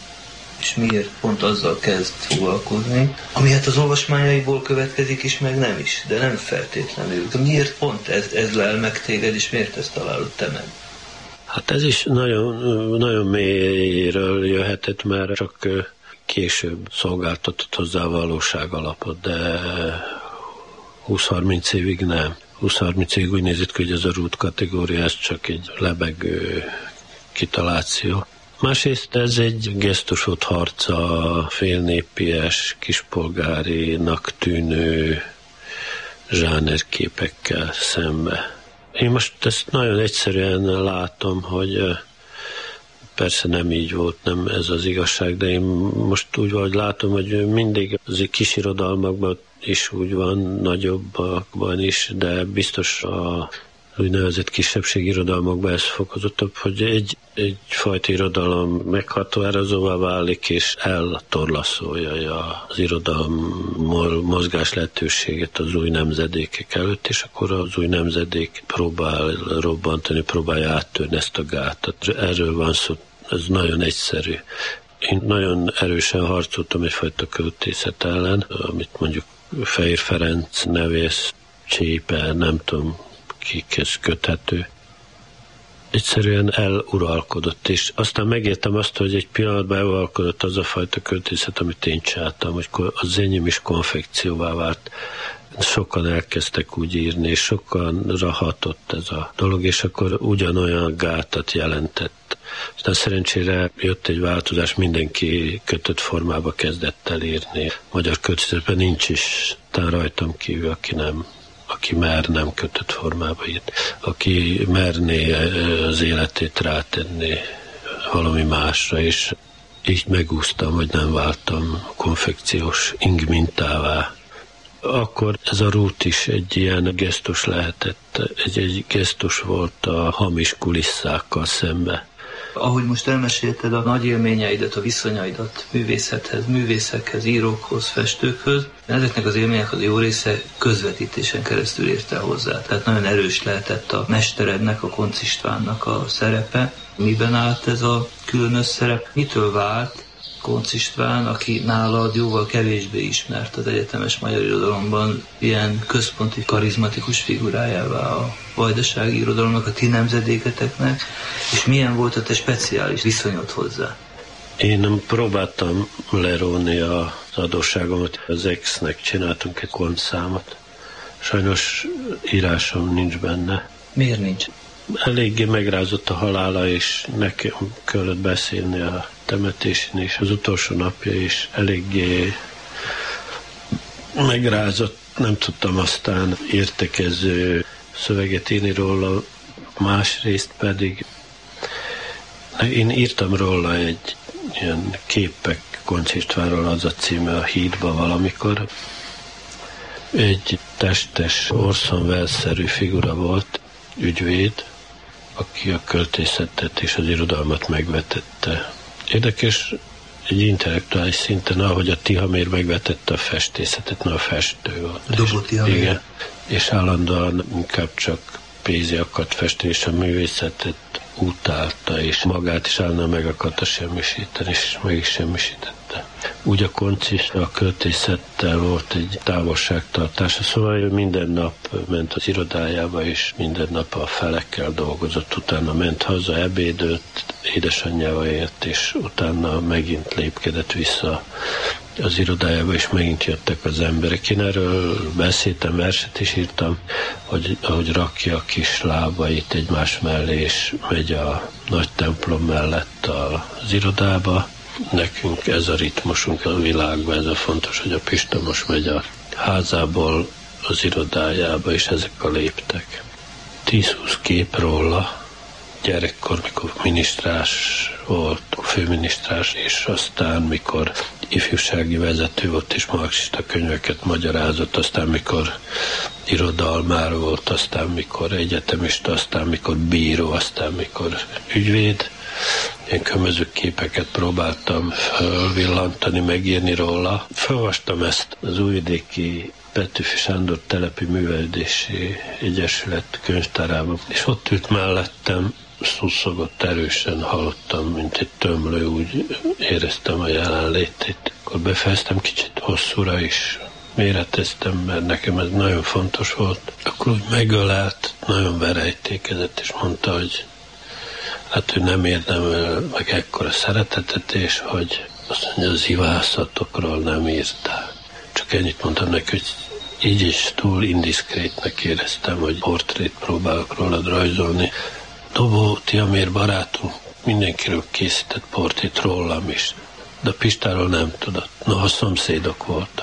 és miért pont azzal kezd foglalkozni, ami hát az olvasmányaiból következik is, meg nem is, de nem feltétlenül. De miért pont ez, ez lel meg téged, és miért ezt találod te meg?
Hát ez is nagyon, nagyon mélyről jöhetett, mert csak később szolgáltatott hozzá a valóság alapot, de húsz-harminc évig nem. húsz-harminc évig úgy nézett ki, hogy ez a Rút kategória, ez csak egy lebegő kitaláció. Másrészt ez egy gesztus volt harca a félnépies, kispolgárinak tűnő zsánerképekkel szembe. Én most ezt nagyon egyszerűen látom, hogy persze nem így volt, nem ez az igazság, de én most úgy vagy látom, hogy mindig az kis irodalmakban is úgy van, nagyobbakban is, de biztos a úgynevezett kisebbségi irodalmakban ez fokozottabb, hogy egy, egyfajta irodalom meghatározóvá válik, és eltorlaszolja az irodalom mozgás lehetőséget az új nemzedékek előtt, és akkor az új nemzedék próbál robbantani, próbálja áttörni ezt a gátat. Erről van szó, ez nagyon egyszerű. Én nagyon erősen harcoltam egyfajta költészet ellen, amit mondjuk Fehér Ferenc, Nevész, Csépe, nem tudom, kikhez köthető. Egyszerűen eluralkodott, és aztán megértem azt, hogy egy pillanatban eluralkodott az a fajta költészet, amit én csináltam, hogy az enyém is konfekcióvá vált. Sokan elkezdtek úgy írni, és sokanra hatott ez a dolog, és akkor ugyanolyan gátat jelentett. Aztán szerencsére jött egy változás, mindenki kötött formába kezdett el írni. Magyar költészetben nincs is, talán rajtam kívül, aki nem aki mer nem kötött formába írt, aki merné az életét rátenni valami másra, és így megúsztam, hogy nem váltam konfekciós ing mintává. Akkor ez a rút is egy ilyen gesztus lehetett, egy, egy gesztus volt a hamis kulisszákkal szembe.
Ahogy most elmesélted a nagy élményeidet, a viszonyaidat művészethez, művészekhez, írókhoz, festőkhöz, ezeknek az élmények az jó része közvetítésen keresztül érte hozzá. Tehát nagyon erős lehetett a mesterednek, a Koncz Istvánnak a szerepe. Miben állt ez a különös szerep? Mitől vált Koncz István, aki nálad jóval kevésbé ismert az egyetemes magyar irodalomban, ilyen központi, karizmatikus figurájává a vajdasági irodalomnak, a ti nemzedéketeknek, és milyen volt a te speciális viszonyod hozzá?
Én próbáltam leróni az adósságomat. Az X-nek csináltunk egy koncszámot. Sajnos írásom nincs benne.
Miért nincs?
Eléggé megrázott a halála, és nekem kellett beszélni a temetésén, és az utolsó napja is eléggé megrázott. Nem tudtam aztán értekező szöveget írni róla, másrészt pedig én írtam róla egy ilyen képek Koncz Istvánról, az a címe a Hídba valamikor. Egy testes, Orson Welles-szerű figura volt, ügyvéd, aki a költészetet és az irodalmat megvetette. Érdekes, egy intellektuális szinten, ahogy a Tihamér megvetette a festészetet, na a festő volt.
Dobó Tihamér. Igen,
és állandóan inkább csak pénzé akart festeni, és a művészetet utálta, és magát is állandóan meg akarta semmisíteni, és meg is semmisítette. Úgy a Koncz is a költészettel volt egy távolságtartása, szóval ő minden nap ment az irodájába, és minden nap a felekkel dolgozott, utána ment haza, ebédölt, édesanyjával ért, és utána megint lépkedett vissza az irodájába, és megint jöttek az emberek. Én erről beszéltem, verset is írtam, hogy ahogy rakja a kis lábait egymás mellé, és megy a nagy templom mellett az irodába. Nekünk ez a ritmusunk a világban, ez a fontos, hogy a Pista most megy a házából az irodájába, és ezek a léptek. tíz-húsz kép róla, gyerekkor, mikor minisztrás volt, főminisztrás, és aztán mikor ifjúsági vezető volt, és marxista könyveket magyarázott, aztán mikor irodalmár volt, aztán mikor egyetemista, aztán mikor bíró, aztán mikor ügyvéd. Ilyen különböző képeket próbáltam felvillantani, megírni róla. Felolvastam ezt az Újvidéki Petőfi Sándor Telepi Művelődési Egyesület könyvtárában, és ott ült mellettem, szuszogott erősen, hallottam, mint egy tömlő, úgy éreztem a jelenlétét. Akkor befejeztem, kicsit hosszúra is méreteztem, mert nekem ez nagyon fontos volt. Akkor úgy megölelt, nagyon verejtékezett, és mondta, hogy hát ő nem érdemel meg ekkora szeretetet, és hogy azt mondja, az ivászatokról nem írtál. Csak ennyit mondtam neki, hogy így is túl indiszkrétnek éreztem, hogy portrét próbálok rólad rajzolni. Dobó Tihamér barátunk mindenkiről készített portrét rólam is, de Pistáról nem tudott. Noha szomszédok voltak.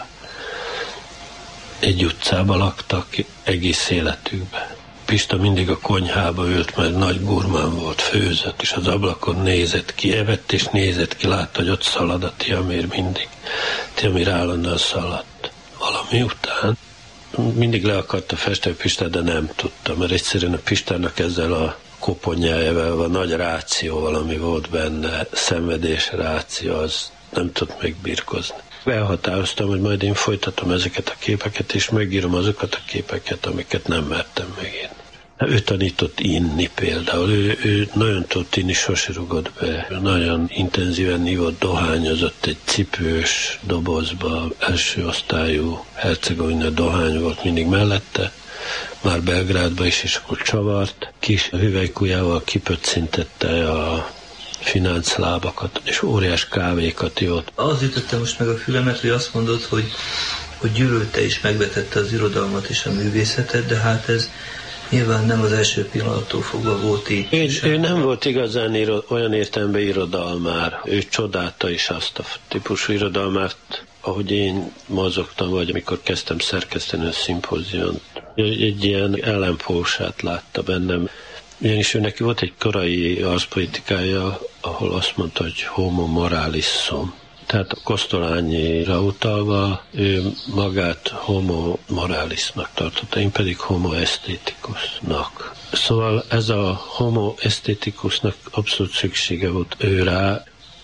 Egy utcában laktak egész életükben. Pista mindig a konyhába ült, mert nagy gurmán volt, főzött, és az ablakon nézett ki, evett és nézett ki, látta, hogy ott szalad a Tiamér mindig. Tiamér állandóan szaladt. Valami után mindig le akarta festeni Pistát, de nem tudta, mert egyszerűen a Pistának ezzel a koponyájával, a nagy ráció valami volt benne, szenvedés ráció, az nem tudott megbirkozni. Elhatároztam, hogy majd én folytatom ezeket a képeket, és megírom azokat a képeket, amiket nem mertem megírni. Ő tanított inni például, ő, ő nagyon tudott inni, sose rugott be. Nagyon intenzíven ivott, dohányozott egy cipős dobozba, első osztályú Hercegovina dohány volt mindig mellette, már Belgrádba is, és akkor csavart, kis hüvelykujjával kipöccintette a finánclábakat, és óriás kávékat ivott.
Az ütötte most meg a fülemet, hogy azt mondod, hogy, hogy gyűlölte és megvetette az irodalmat és a művészetet, de hát ez nyilván nem az első pillanattól fogva volt így.
Ő, ő nem volt igazán iro, olyan értelemben irodalmár. Ő csodálta is azt a típusú irodalmárt, ahogy én mozogtam, vagy amikor kezdtem szerkeszteni a szimpóziont. Egy ilyen ellenpósát látta bennem. Ugyanis ő neki volt egy korai arszpolitikája, ahol azt mondta, hogy homo moralis sum. Tehát a Kosztolányira utalva ő magát homo moralisnak tartotta, én pedig homo esztétikusnak. Szóval ez a homo esztétikusnak abszolút szüksége volt ő rá.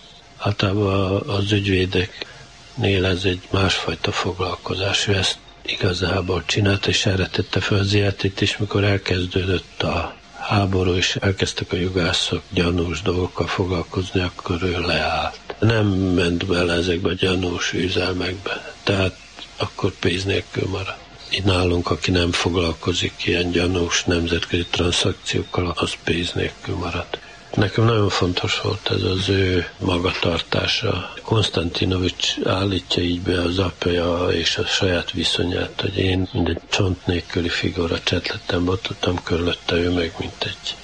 Általában az ügyvédeknél ez egy másfajta foglalkozás. Ő ezt igazából csinálta, és erre tette fel az életét, és mikor elkezdődött a háború, és elkezdtek a jogászok gyanús dolgokkal foglalkozni, akkor ő leállt. Nem ment bele ezekbe a gyanús üzelmekbe, tehát akkor pénz nélkül maradt. Itt nálunk, aki nem foglalkozik ilyen gyanús nemzetközi transzakciókkal, az pénz nélkül maradt. Nekem nagyon fontos volt ez az ő magatartása. Konstantinovics állítja így be az apja és a saját viszonyát, hogy én mindegy csont nélküli figura csetlettem, botlottam körülötte, ő meg mint egy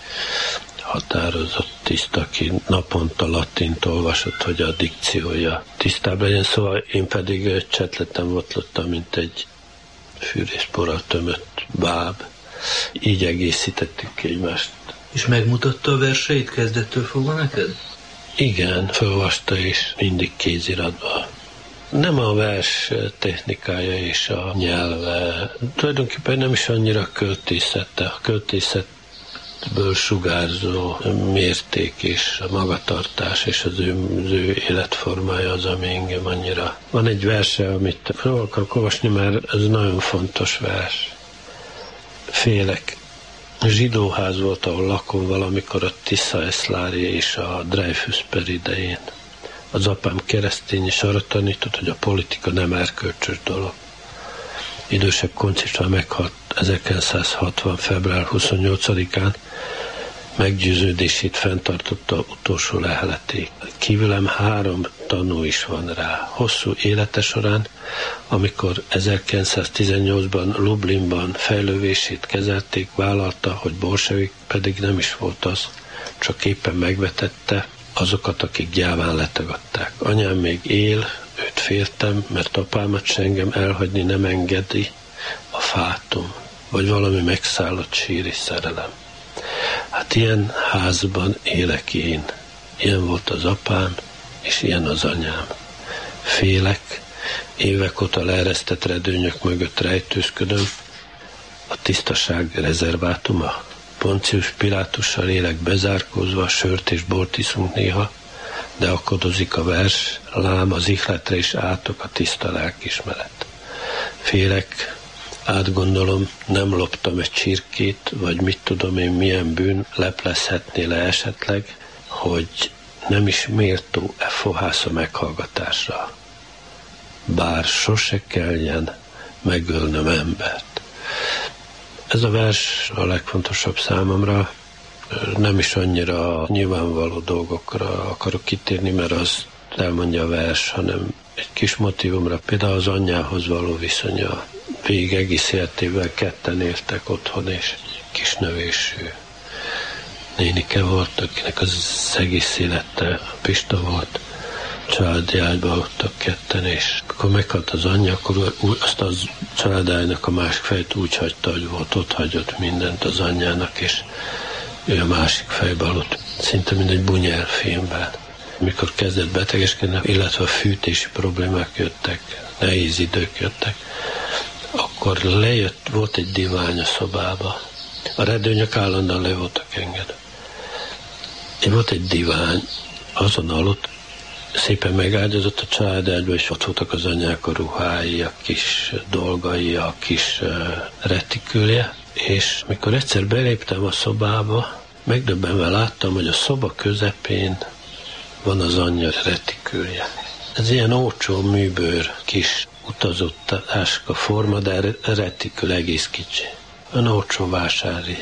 határozott tiszt, aki naponta latint olvasott, hogy a dikciója tisztább legyen, szóval én pedig csetlettem, botlottam, mint egy fűrészporral tömött báb. Így egészítettük ki egymást.
És megmutatta a verseit kezdettől fogva neked?
Igen, felolvasta is mindig kéziratban. Nem a vers technikája és a nyelve, tulajdonképpen nem is annyira költészete. A költészetből sugárzó mérték és a magatartás és az ő, az ő életformája az, ami engem annyira... Van egy verse, amit fel akarok olvasni, mert ez nagyon fontos vers. Félek. Zsidóház volt, ahol lakom valamikor a Tisza Eszlári és a Dreyfus per idején. Az apám keresztény, és arra tanított, hogy a politika nem erkölcsös dolog. Idősebb Koncsicsán meghalt ezerkilencszázhatvan. február huszonnyolcadikán, meggyőződését fenntartotta utolsó leheleték. Kívülem három tanú is van rá. Hosszú élete során, amikor ezerkilencszáztizennyolcban Lublinban fejlővését kezelték, vállalta, hogy bolsevik, pedig nem is volt az, csak éppen megvetette azokat, akik gyáván letagadták. Anyám még él, őt féltem, mert apámat se engem elhagyni nem engedi a fátum, vagy valami megszállott síri szerelem. Hát ilyen házban élek én. Ilyen volt az apám, és ilyen az anyám. Félek, évek óta leeresztett redőnyök mögött rejtőzködöm. A tisztaság rezervátuma. Poncius Pilátussal élek bezárkózva, sört és bort iszunk néha, de akadozik a vers, lám az ihletre is átok a tiszta lelkismeret. Félek, átgondolom, nem loptam egy csirkét, vagy mit tudom én, milyen bűn leplezhetné le esetleg, hogy nem is méltó e fohász a meghallgatásra. Bár sose kelljen megölnöm embert. Ez a vers a legfontosabb számomra. Nem is annyira nyilvánvaló dolgokra akarok kitérni, mert azt elmondja a vers, hanem egy kis motívumra, például az anyjához való viszonya. Végig egész életében ketten éltek otthon, és kisnövésű nénike volt, akinek az egész élete Pista volt. Családi ágyban aludtak ketten, és akkor meghalt az anyja, akkor azt az családájnak a másik fejt úgy hagyta, hogy volt, ott hagyott mindent az anyjának, és ő a másik fejbe aludt, szinte mint egy Buñuel filmben. Mikor kezdett betegeskedni, illetve a fűtési problémák jöttek, nehéz idők jöttek, akkor lejött, volt egy divány a szobába. A redőnyök állandóan le voltak engedve. Volt egy divány, azon aludt, szépen megágyazott a családágyba, és ott voltak az anyák a ruhái, a kis dolgai, a kis uh, retikülje, és mikor egyszer beléptem a szobába, megdöbbenve láttam, hogy a szoba közepén van az anyja retikülje. Ez ilyen olcsó műbőr, kis utazott táska forma, de retikül egész kicsi. Olyan olcsó vásári.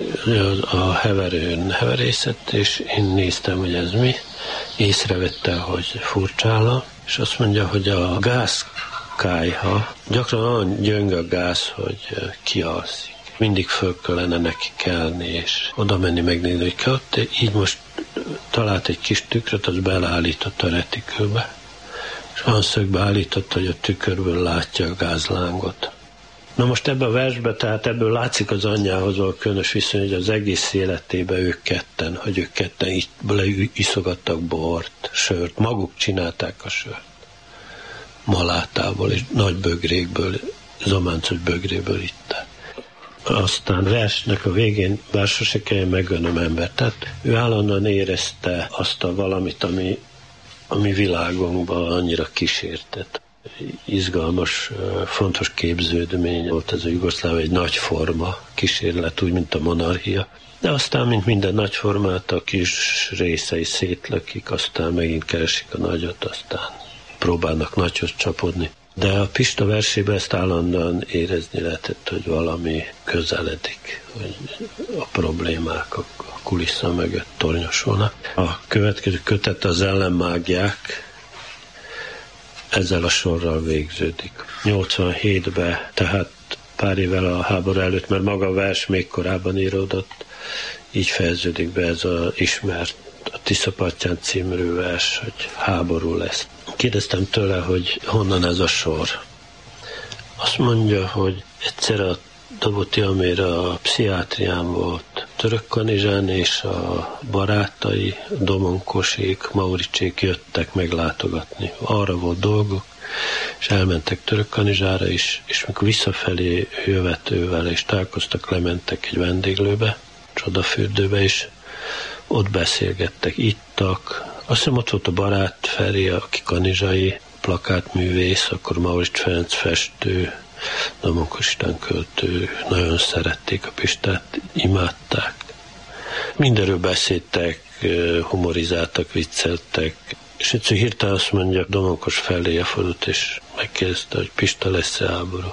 A heverőn heverészett, és én néztem, hogy ez mi. Észrevette, hogy furcsála, és azt mondja, hogy a gázkályha, gyakran olyan gyönge a gáz, hogy kialszik. Mindig föl kellene neki kelni, és oda menni megnézni, hogy kell. Így most talált egy kis tükröt, az beleállított a retikülbe, és olyan szögbe állította, hogy a tükörből látja a gázlángot. Na most ebben a versben, tehát ebből látszik az anyjához a különös viszony, hogy az egész életében ők ketten, hogy ők ketten így iszogattak bort, sört, maguk csinálták a sört. Malátából és nagy bögrékből, zománcos bögréből itták. Aztán versnek a végén, bár sose kell megölnöm embert, tehát ő állandóan érezte azt a valamit, ami, ami világunkban annyira kísértett. Izgalmas, fontos képződmény volt ez a Jugoszláv, egy nagy forma kísérlet, úgy, mint a monarchia. De aztán, mint minden nagy formát, a kis részei szétlökik, aztán megint keresik a nagyot, aztán próbálnak nagyot csapodni. De a Pista versében ezt állandóan érezni lehetett, hogy valami közeledik, hogy a problémák a kulissza mögött tornyosulnak. A következő kötet az ellenmágiák, ezzel a sorral végződik. nyolcvanhétben, tehát pár évvel a háború előtt, mert maga a vers még korábban íródott, így fejeződik be ez az ismert a Tiszapartyán című vers, hogy háború lesz. Kérdeztem tőle, hogy honnan ez a sor. Azt mondja, hogy egyszer a Doboty Amér a pszichiátrián volt, Törökkanizsán, és a barátai, Domonkosék, Mauricsék jöttek meglátogatni. Arra volt dolguk, és elmentek Törökkanizsára is, és mikor visszafelé jövetővel és találkoztak, lementek egy vendéglőbe, csodafürdőbe, és ott beszélgettek, ittak. Azt hiszem, ott volt a barát Feri, aki kanizsai plakátművész, akkor Maurics Ferenc festő, Domonkos István költő, nagyon szerették a Pistát, imádták. Mindenről beszéltek, humorizáltak, vicceltek, és egyszer hirtelen azt mondja, Domonkos felé fordult, és megkérdezte, hogy Pista lesz-e háború.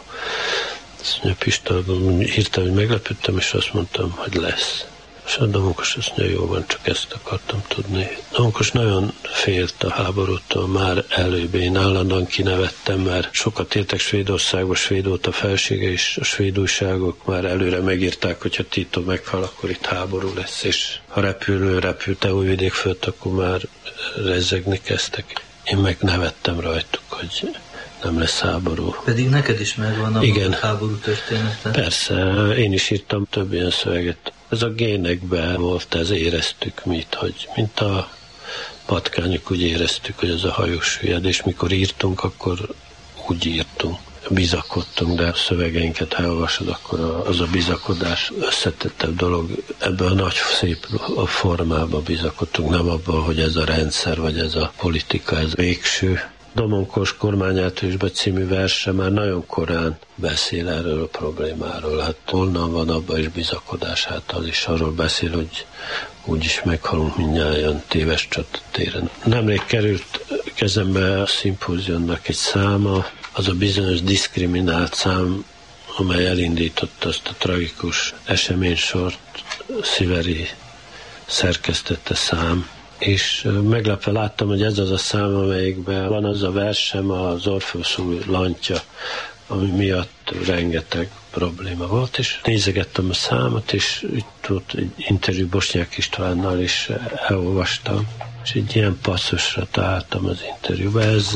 Azt mondja, Pista, hirtelen meglepődtem, és azt mondtam, hogy lesz. És a Domonkos azt mondja, jó van, csak ezt akartam tudni. Domonkos nagyon félt a háborútól, már előbb én állandóan kinevettem, mert sokat éltek Svédországba, Svéd volt a felsége, és a svéd újságok már előre megírták, hogyha Tito meghal, akkor itt háború lesz, és ha repülő repült a Újvidék fölött, akkor már rezzegni kezdtek. Én meg nevettem rajtuk, hogy nem lesz háború.
Pedig neked is megvan a Igen. háború története.
Persze, én is írtam több ilyen szöveget. Ez a génekben volt, ez éreztük mit, hogy mint a patkányok úgy éreztük, hogy ez a hajós hülyed, és mikor írtunk, akkor úgy írtunk. Bizakodtunk, de a szövegeinket, ha elolvasod, akkor az a bizakodás összetettebb dolog. Ebben a nagy szép a formában bizakodtunk, nem abban, hogy ez a rendszer, vagy ez a politika, ez végső. Domonkos Kormányátősbe című verse már nagyon korán beszél erről a problémáról. Hát onnan van abban is bizakodás, hát az is arról beszél, hogy úgyis meghalunk mindnyájan téves csatatéren. Nemrég került kezembe a szimpóziumnak egy száma, az a bizonyos diszkriminált szám, amely elindította azt a tragikus eseménysort, Sziveri szerkesztette szám, és meglepve láttam, hogy ez az a szám, amelyikben van az a versem, az Orfeusz új lantja, ami miatt rengeteg probléma volt, és nézegettem a számot, és itt volt egy interjú Bosnyák Istvánnal, és elolvastam, és egy ilyen passzusra találtam az interjúba. Ez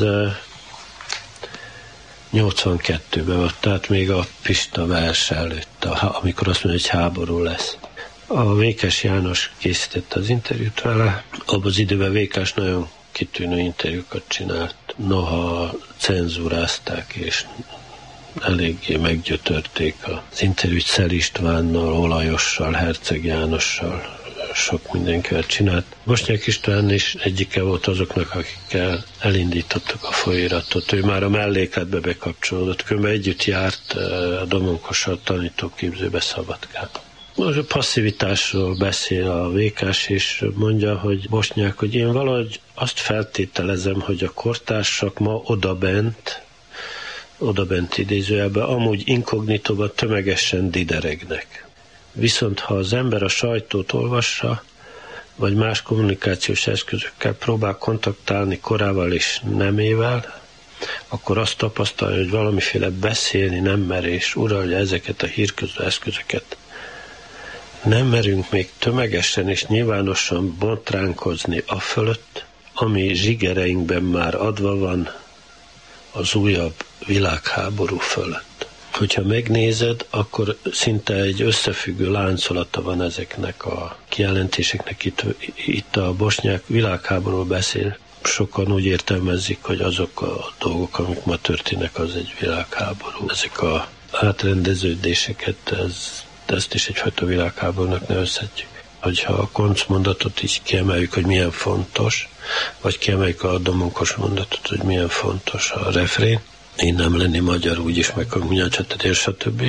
nyolcvankettőben volt, tehát még a Pista vers előtt, amikor azt mondja, hogy háború lesz. A Vékás János készítette az interjút vele, abban az időben Vékás nagyon kitűnő interjúkat csinált, noha cenzúrázták, és eléggé meggyötörték az interjút Szel Istvánnal, Olajossal, Herceg Jánossal, sok mindenkivel csinált. Bosnyák István is egyike volt azoknak, akikkel elindítottak a folyóiratot. Ő már a mellékletbe bekapcsolódott, különben együtt járt a Domonkossal tanítóképzőbe Szabadkán. Most a passzivitásról beszél a Vékás, és mondja, hogy Bosnyák, hogy én valahogy azt feltételezem, hogy a kortársak ma odabent, odabent idézőjelben, amúgy inkognitóban tömegesen dideregnek. Viszont ha az ember a sajtót olvassa, vagy más kommunikációs eszközökkel próbál kontaktálni korával és nemével, akkor azt tapasztalja, hogy valamiféle beszélni nem merés uralja ezeket a hírközlő eszközöket. Nem merünk még tömegesen és nyilvánosan botránkozni a fölött, ami zsigereinkben már adva van az újabb világháború fölött. Hogyha megnézed, akkor szinte egy összefüggő láncolata van ezeknek a kijelentéseknek. Itt, itt a Bosnyák világháborúról beszél. Sokan úgy értelmezik, hogy azok a dolgok, amik ma történnek, az egy világháború. Ezek a átrendeződéseket, ez, ezt is egyfajta világháborúnak nevezhetjük. Hogyha a Konc mondatot is kiemeljük, hogy milyen fontos, vagy kiemeljük a Domonkos mondatot, hogy milyen fontos a refrén, én nem lenni magyar, úgyis meg a munyacsatetér, stb.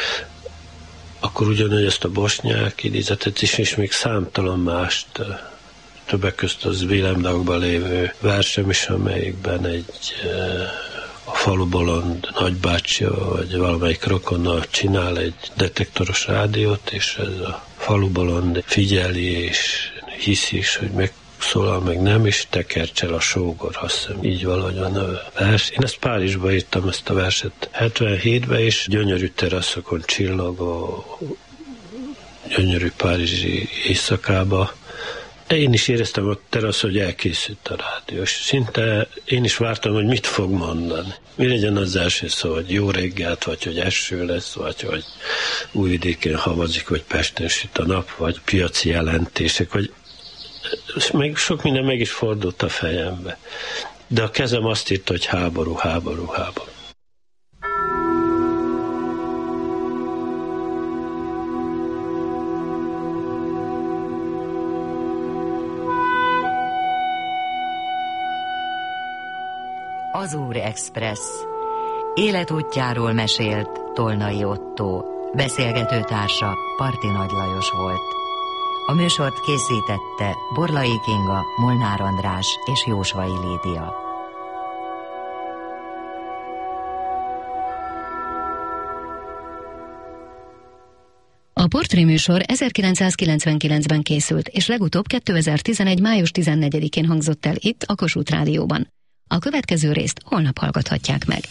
Akkor ugyanúgy ezt a Bosnyák idézetet is, és még számtalan mást, többek közt az Vilemdagban lévő versem is, amelyikben egy a falubolond nagybácsi, vagy valamelyik rokonnal csinál egy detektoros rádiót, és ez a falubolond figyeli, és hiszi is, hogy meg szólal, meg nem, és tekercsel a sógor, azt hiszem, így valahogy van a vers. Én ezt Párizsba írtam, ezt a verset hetvenhétben, és gyönyörű teraszokon csillogó, gyönyörű párizsi éjszakába. Én is éreztem a terasz, hogy elkészült a rádió, és szinte én is vártam, hogy mit fog mondani. Mi legyen az első szó, hogy jó reggelt, vagy hogy eső lesz, vagy hogy Újvidéken havazik, vagy Pesten süt a nap, vagy piaci jelentések, vagy és még sok minden meg is fordult a fejembe. De a kezem azt írta, hogy háború, háború, háború.
Azúr Express. Életútjáról mesélt Tolnai Ottó. Beszélgetőtársa Parti Nagy Lajos volt. A műsort készítette Borlai Kinga, Molnár András és Jósvai Lídia.
A portréműsor ezerkilencszázkilencvenkilencben készült, és legutóbb kétezer-tizenegy. május tizennegyedikén hangzott el itt a Kossuth Rádióban. A következő részt holnap hallgathatják meg.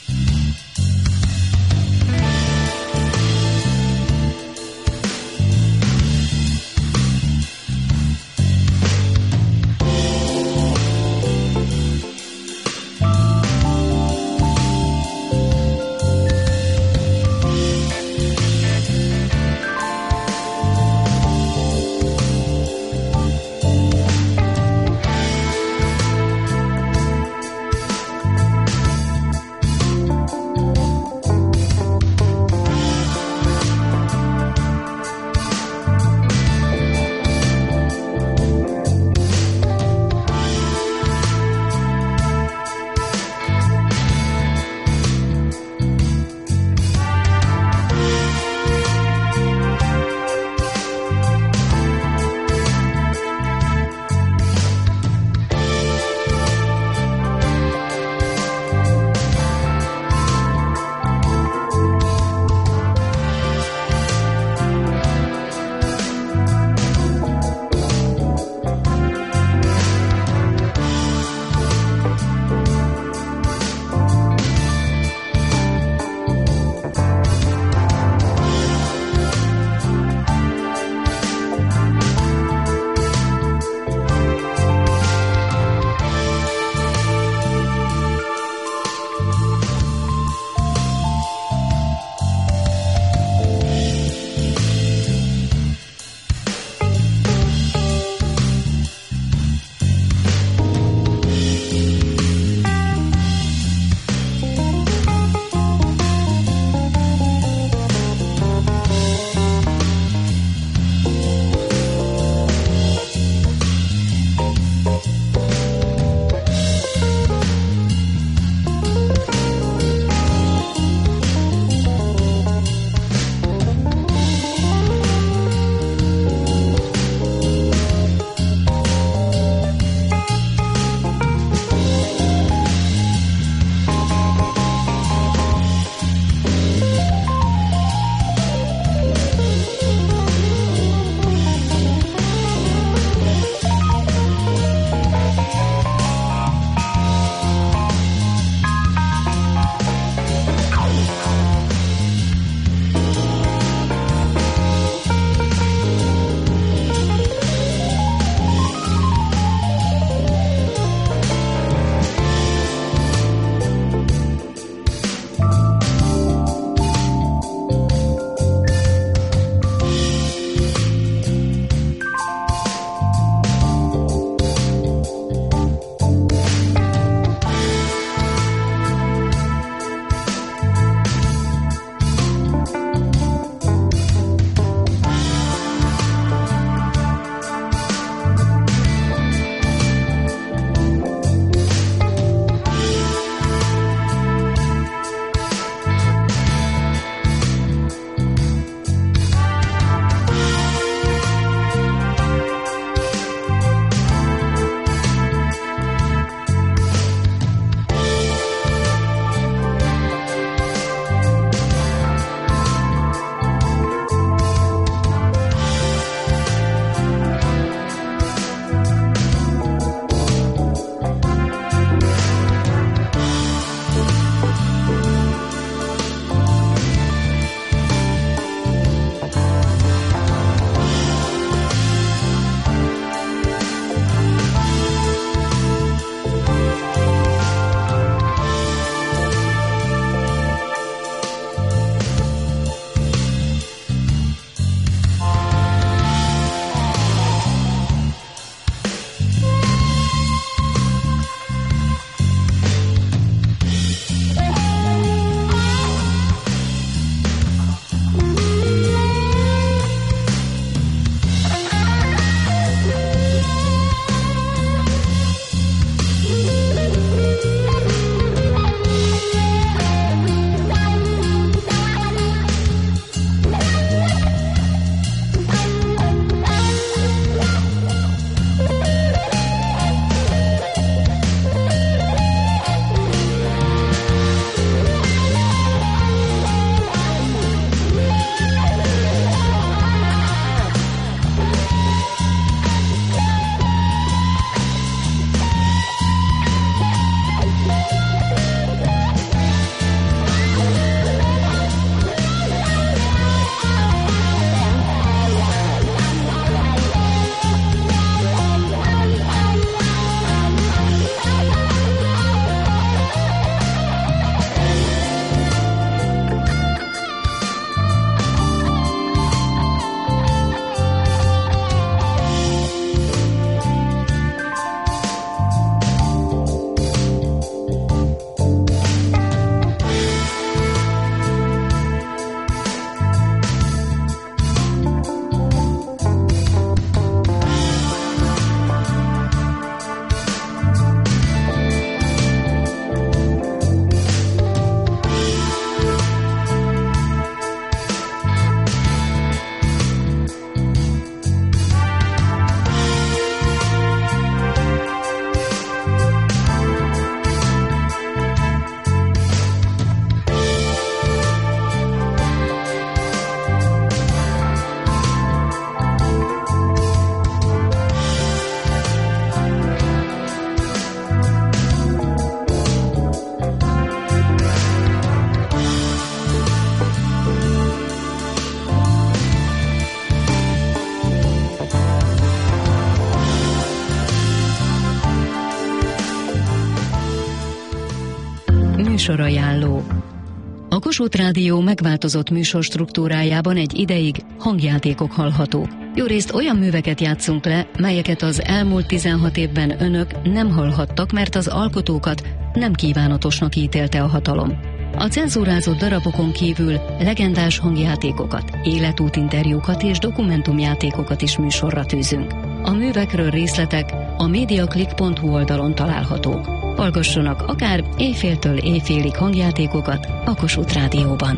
Műsorajánló. A Kossuth Rádió megváltozott műsor struktúrájában egy ideig hangjátékok hallhatók. Jórészt olyan műveket játszunk le, melyeket az elmúlt tizenhat évben önök nem hallhattak, mert az alkotókat nem kívánatosnak ítélte a hatalom. A cenzúrázott darabokon kívül legendás hangjátékokat, életútinterjúkat és dokumentumjátékokat is műsorra tűzünk. A művekről részletek a mediaclick pont hu oldalon találhatók. Hallgassanak akár éjféltől éjfélig hangjátékokat a Kossuth Rádióban.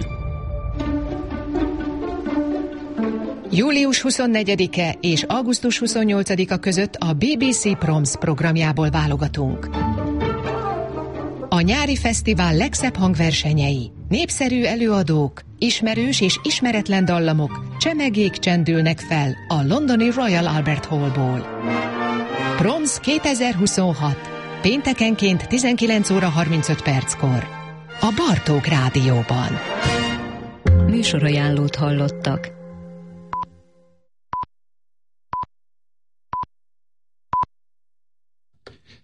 július huszonnegyedike és augusztus huszonnyolcadika között a bé bé cé Proms programjából válogatunk. A nyári fesztivál legszebb hangversenyei, népszerű előadók, ismerős és ismeretlen dallamok, csemegék csendülnek fel a londoni Royal Albert Hallból. Proms kétezer-huszonhat. Péntekenként tizenkilenc óra harmincöt perckor. A Bartók Rádióban.
Műsorajánlót hallottak.